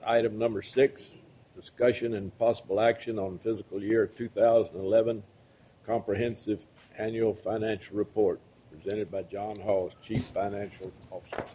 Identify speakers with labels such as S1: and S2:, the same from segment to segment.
S1: item number 6, discussion and possible action on fiscal year 2011 comprehensive annual financial report, presented by John Hall, Chief Financial Officer.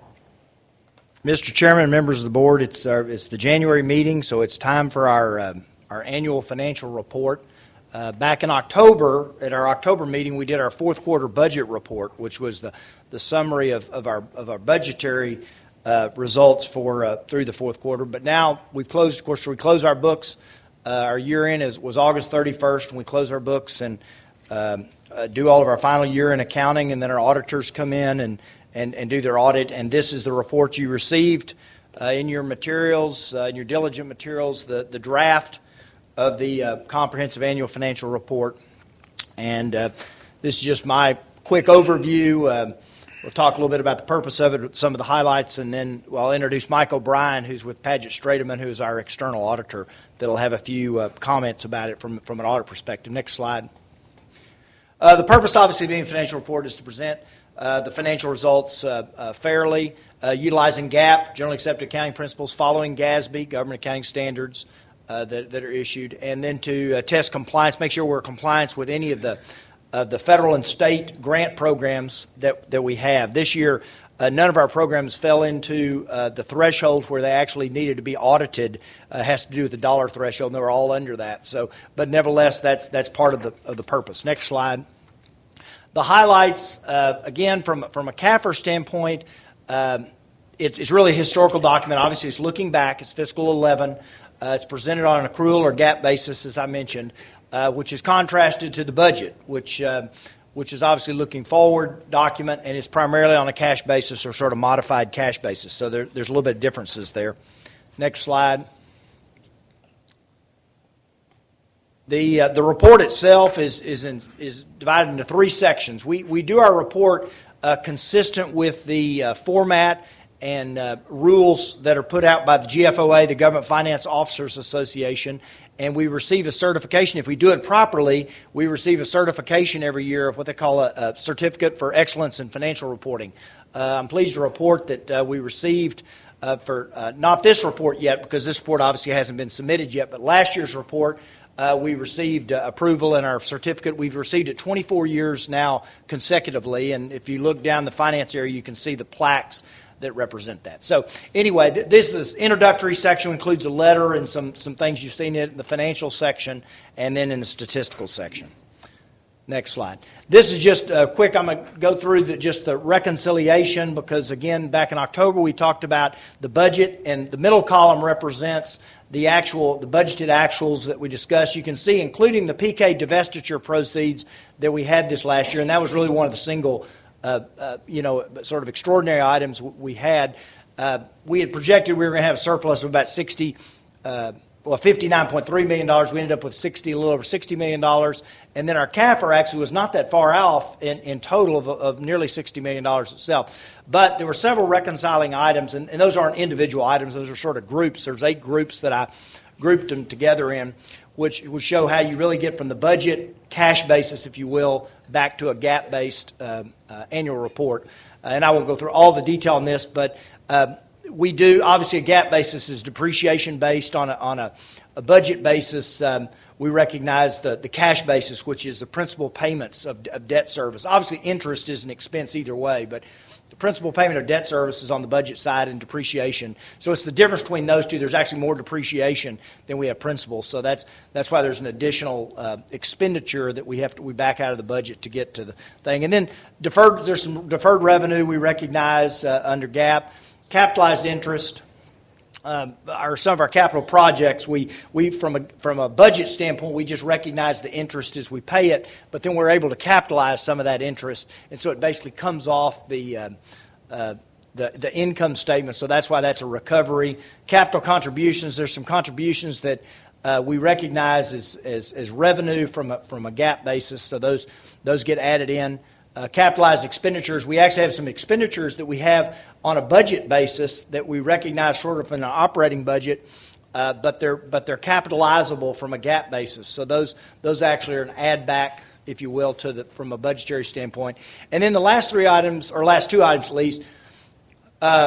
S2: Mr. Chairman, members of the board, it's the January meeting, so it's time for our annual financial report. Back in October, at our October meeting, we did our fourth quarter budget report, which was the summary of our budgetary results for through the fourth quarter. But now we've closed. Of course, we close our books. Our year end was August 31st, and we close our books and do all of our final year in accounting, and then our auditors come in and do their audit. And this is the report you received in your materials, in your diligent materials, the draft of the comprehensive annual financial report. And this is just my quick overview. We'll talk a little bit about the purpose of it, some of the highlights, and then I'll introduce Mike O'Brien, who's with Paget Strateman, who is our external auditor, that'll have a few comments about it from an audit perspective. Next slide. The purpose, obviously, of the financial report is to present the financial results fairly, utilizing GAAP, Generally Accepted Accounting Principles, following GASB, Government Accounting Standards that are issued, and then to test compliance, make sure we're in compliance with any of the federal and state grant programs that we have. This year, none of our programs fell into the threshold where they actually needed to be audited. It has to do with the dollar threshold, and they were all under that. So, but nevertheless, that's part of the purpose. Next slide. The highlights, again, from a CAFR standpoint, it's really a historical document. Obviously, it's looking back. It's fiscal 11. It's presented on an accrual or GAAP basis, as I mentioned, which is contrasted to the budget, which is obviously looking forward document, and it's primarily on a cash basis or sort of modified cash basis. So there's a little bit of differences there. Next slide. The report itself is divided into 3 sections. We do our report consistent with the format and rules that are put out by the GFOA, the Government Finance Officers Association, and we receive a certification. If we do it properly, we receive a certification every year of what they call a Certificate for Excellence in Financial Reporting. I'm pleased to report that we received for not this report yet, because this report obviously hasn't been submitted yet, but last year's report, we received approval in our certificate. We've received it 24 years now consecutively, and if you look down the finance area, you can see the plaques that represent that. So anyway, this introductory section includes a letter and some things you've seen in the financial section and then in the statistical section. Next slide. This is just quick. I'm going to go through just the reconciliation because, again, back in October we talked about the budget, and the middle column represents the budgeted actuals that we discussed. You can see, including the PK divestiture proceeds that we had this last year, and that was really one of the single sort of extraordinary items we had. We had projected we were going to have a surplus of about $59.3 million. We ended up with a little over $60 million. And then our CAFR actually was not that far off in total of nearly $60 million itself. But there were several reconciling items, and those aren't individual items. Those are sort of groups. There's 8 groups that I grouped them together in, which would show how you really get from the budget cash basis, if you will, back to a GAAP-based annual report. And I won't go through all the detail on this, but we do, obviously, a GAAP basis is depreciation based on a budget basis. We recognize the cash basis, which is the principal payments of debt service. Obviously, interest is an expense either way, but the principal payment of debt service is on the budget side and depreciation. So it's the difference between those two. There's actually more depreciation than we have principal. So that's why there's an additional expenditure that we back out of the budget to get to the thing. And then there's some deferred revenue we recognize under GAAP. Capitalized interest. Some of our capital projects, we from a budget standpoint, we just recognize the interest as we pay it, but then we're able to capitalize some of that interest, and so it basically comes off the income statement. So that's why that's a recovery. Capital contributions. There's some contributions that we recognize as revenue from a GAAP basis, so those get added in. Capitalized expenditures. We actually have some expenditures that we have on a budget basis that we recognize sort of in an operating budget, but they're capitalizable from a GAAP basis. So those actually are an add back, if you will, from a budgetary standpoint. And then the last 3 items, or last 2 items at least,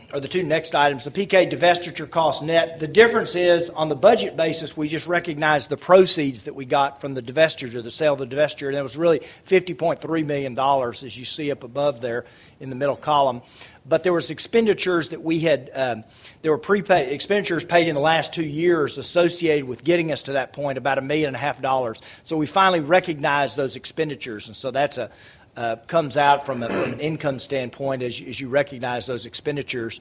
S2: are the two next items. The PK divestiture cost net. The difference is on the budget basis, we just recognized the proceeds that we got from the divestiture, the sale of the divestiture, and it was really $50.3 million, as you see up above there in the middle column. But there was expenditures that we had, there were prepaid expenditures paid in the last 2 years associated with getting us to that point, about $1.5 million. So we finally recognized those expenditures, and so that's comes out from an income standpoint as you recognize those expenditures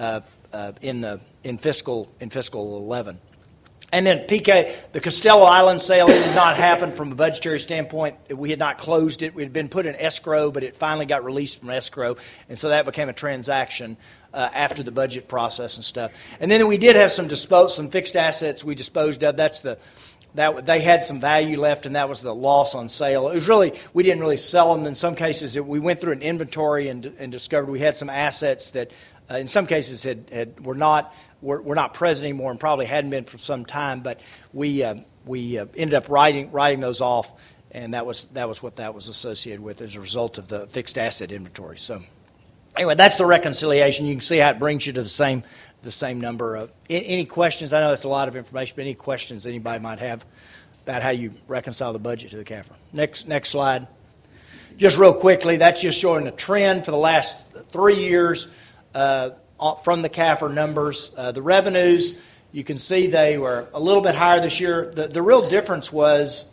S2: in fiscal 11. And then PK, the Costello Island sale, it did not happen from a budgetary standpoint. We had not closed it. We had been put in escrow, but it finally got released from escrow, and so that became a transaction after the budget process and stuff. And then we did have some fixed assets we disposed of. That they had some value left, and that was the loss on sale. It was really, we didn't really sell them. In some cases, we went through an inventory and discovered we had some assets that, in some cases, were not present anymore and probably hadn't been for some time. But we ended up writing those off, and that was what that was associated with as a result of the fixed asset inventory. So, anyway, that's the reconciliation. You can see how it brings you to the same number. Any questions? I know that's a lot of information, but any questions anybody might have about how you reconcile the budget to the CAFR? Next slide. Just real quickly, that's just showing a trend for the last 3 years from the CAFR numbers. The revenues, you can see they were a little bit higher this year. The real difference was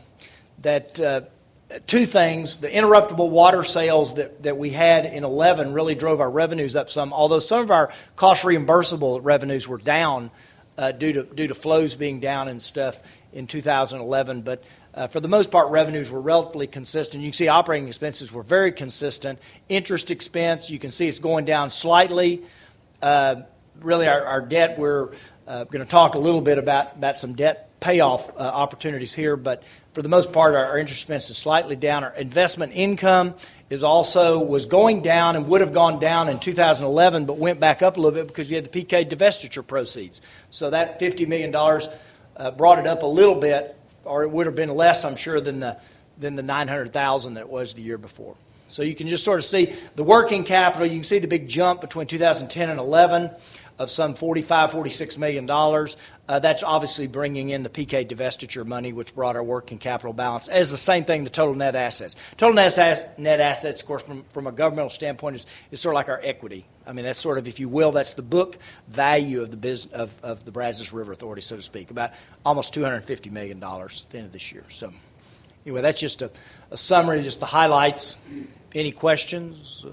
S2: that two things. The interruptible water sales that we had in 11 really drove our revenues up some, although some of our cost reimbursable revenues were down due to flows being down and stuff in 2011. But for the most part, revenues were relatively consistent. You can see operating expenses were very consistent. Interest expense, you can see it's going down slightly. Really, our debt, we're going to talk a little bit about some debt payoff opportunities here, but for the most part, our interest expense is slightly down. Our investment income was going down and would have gone down in 2011, but went back up a little bit because you had the PK divestiture proceeds. So that $50 million brought it up a little bit, or it would have been less, I'm sure, than the $900,000 that it was the year before. So you can just sort of see the working capital. You can see the big jump between 2010 and 11 of some $46 million. That's obviously bringing in the PK divestiture money, which brought our working capital balance. As the same thing, the total net assets. Total net assets, of course, from a governmental standpoint, is sort of like our equity. I mean, that's sort of, if you will, that's the book value of the business of the Brazos River Authority, so to speak, about almost $250 million at the end of this year. So anyway, that's just a summary, just the highlights. Any questions?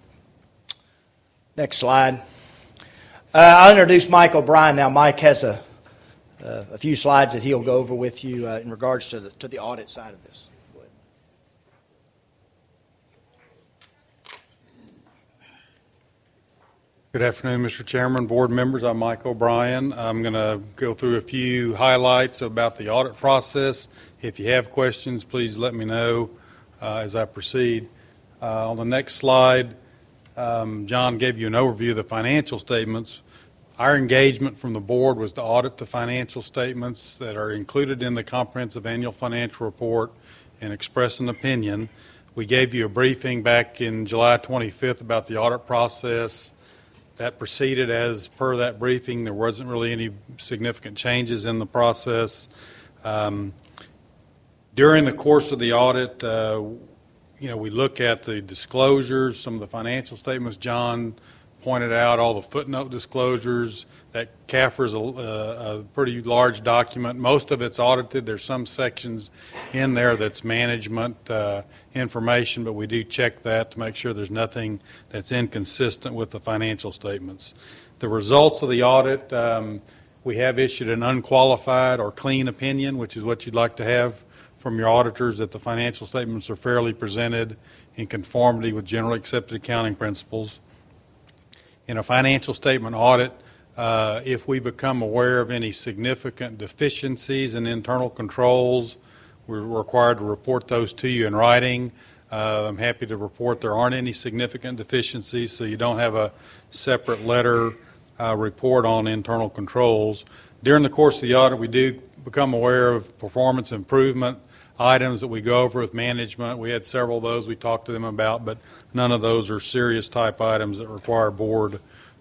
S2: Next slide. I'll introduce Mike O'Brien now. Mike has a few slides that he'll go over with you in regards to the audit side of this. Go ahead.
S3: Good afternoon, Mr. Chairman, board members. I'm Mike O'Brien. I'm going to go through a few highlights about the audit process. If you have questions, please let me know as I proceed. On the next slide, John gave you an overview of the financial statements. Our engagement from the board was to audit the financial statements that are included in the comprehensive annual financial report and express an opinion. We gave you a briefing back in July 25th about the audit process. That proceeded as per that briefing. There wasn't really any significant changes in the process. During the course of the audit, we look at the disclosures, some of the financial statements. John pointed out all the footnote disclosures. That CAFR is a pretty large document. Most of it's audited. There's some sections in there that's management information, but we do check that to make sure there's nothing that's inconsistent with the financial statements. The results of the audit, we have issued an unqualified or clean opinion, which is what you'd like to have from your auditors, that the financial statements are fairly presented in conformity with generally accepted accounting principles. In a financial statement audit, if we become aware of any significant deficiencies in internal controls, we're required to report those to you in writing. I'm happy to report there aren't any significant deficiencies, so you don't have a separate letter report on internal controls. During the course of the audit, we do become aware of performance improvement items that we go over with management. We had several of those we talked to them about, but none of those are serious type items that require board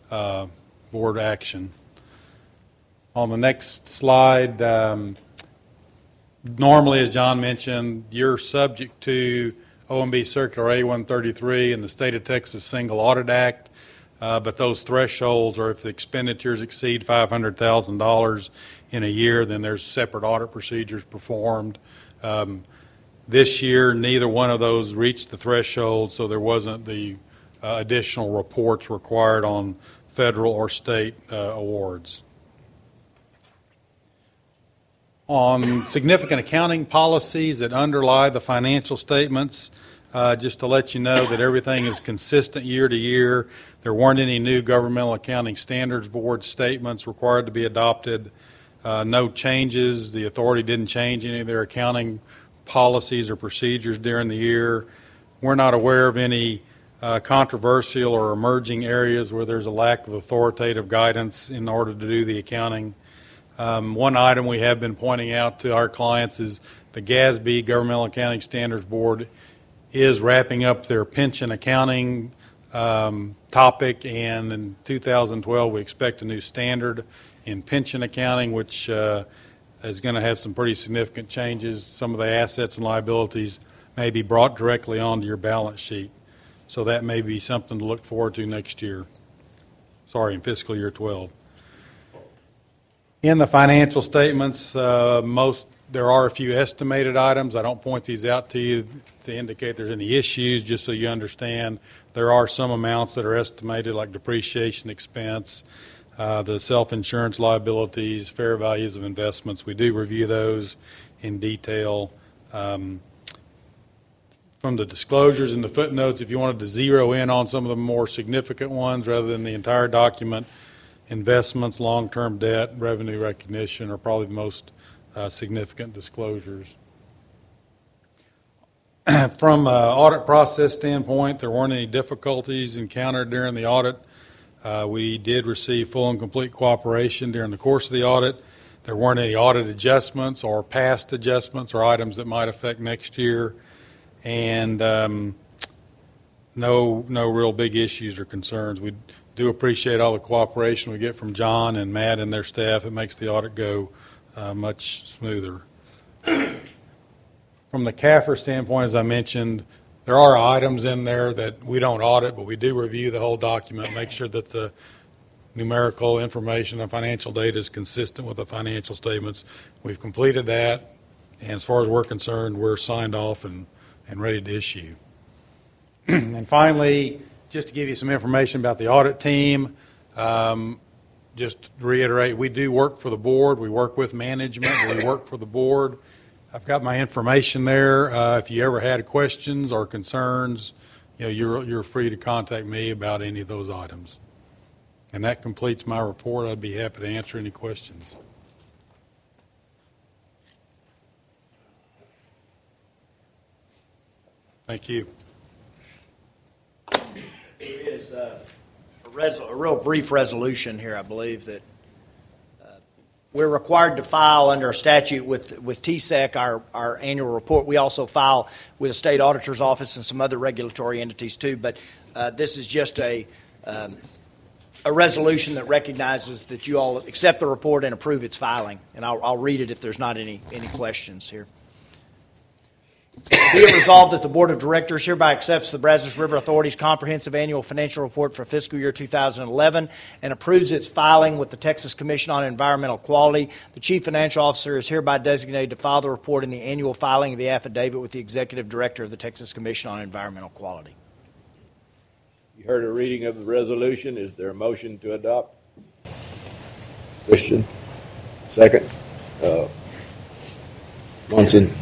S3: board action. On the next slide, normally, as John mentioned, you're subject to OMB Circular A-133 and the State of Texas Single Audit Act, but those thresholds are if the expenditures exceed $500,000 in a year, then there's separate audit procedures performed. This year, neither one of those reached the threshold, so there wasn't the additional reports required on federal or state awards. On significant accounting policies that underlie the financial statements, just to let you know that everything is consistent year to year. There weren't any new Governmental Accounting Standards Board statements required to be adopted. No changes. The authority didn't change any of their accounting policies or procedures during the year. We're not aware of any controversial or emerging areas where there's a lack of authoritative guidance in order to do the accounting. One item we have been pointing out to our clients is the GASB, Governmental Accounting Standards Board, is wrapping up their pension accounting topic, and in 2012 we expect a new standard in pension accounting, which is going to have some pretty significant changes. Some of the assets and liabilities may be brought directly onto your balance sheet. So that may be something to look forward to next year. In fiscal year 12. In the financial statements, there are a few estimated items. I don't point these out to you to indicate there's any issues, just so you understand. There are some amounts that are estimated, like depreciation expense, the self-insurance liabilities, fair values of investments. We do review those in detail. From the disclosures and the footnotes, if you wanted to zero in on some of the more significant ones rather than the entire document, investments, long-term debt, revenue recognition are probably the most significant disclosures. From an audit process standpoint, there weren't any difficulties encountered during the audit. We did receive full and complete cooperation during the course of the audit. There weren't any audit adjustments or past adjustments or items that might affect next year. And no real big issues or concerns. We do appreciate all the cooperation we get from John and Matt and their staff. It makes the audit go much smoother. From the CAFR standpoint, as I mentioned, there are items in there that we don't audit, but we do review the whole document, make sure that the numerical information and financial data is consistent with the financial statements. We've completed that, and as far as we're concerned, we're signed off and ready to issue. And finally, just to give you some information about the audit team, just to reiterate, we do work for the board. We work with management. We work for the board. I've got my information there. If you ever had questions or concerns, you're free to contact me about any of those items. And that completes my report. I'd be happy to answer any questions. Thank you.
S2: There is a real brief resolution here, I believe, that we're required to file under a statute with TSEC our annual report. We also file with the state auditor's office and some other regulatory entities too. But this is just a resolution that recognizes that you all accept the report and approve its filing. And I'll read it if there's not any questions here. Be it resolved that the Board of Directors hereby accepts the Brazos River Authority's comprehensive annual financial report for fiscal year 2011 and approves its filing with the Texas Commission on Environmental Quality. The Chief Financial Officer is hereby designated to file the report in the annual filing of the affidavit with the Executive Director of the Texas Commission on Environmental Quality.
S1: You heard a reading of the resolution. Is there a motion to adopt? Christian. Second. Munson.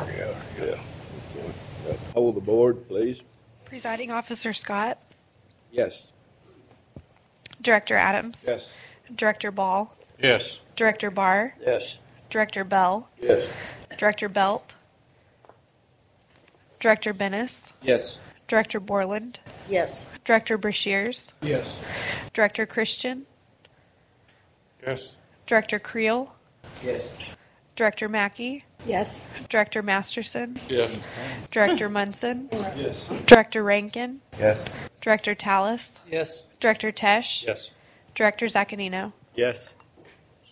S1: Hold the board, please.
S4: Presiding Officer Scott.
S1: Yes.
S4: Director Adams.
S1: Yes.
S4: Director Ball.
S3: Yes.
S4: Director Barr.
S1: Yes.
S4: Director Bell.
S1: Yes.
S4: Director Belt. Director Bennis.
S1: Yes.
S4: Director Borland.
S5: Yes.
S4: Director Brashears.
S1: Yes.
S4: Director Christian.
S3: Yes.
S4: Director Creel.
S1: Yes.
S4: Director Mackey.
S5: Yes.
S4: Director Masterson.
S3: Yes.
S4: Director Munson.
S3: Yes.
S4: Director Rankin.
S1: Yes.
S4: Director Tallis.
S6: Yes.
S4: Director Tesh.
S3: Yes.
S4: Director Zaccanino.
S5: Yes.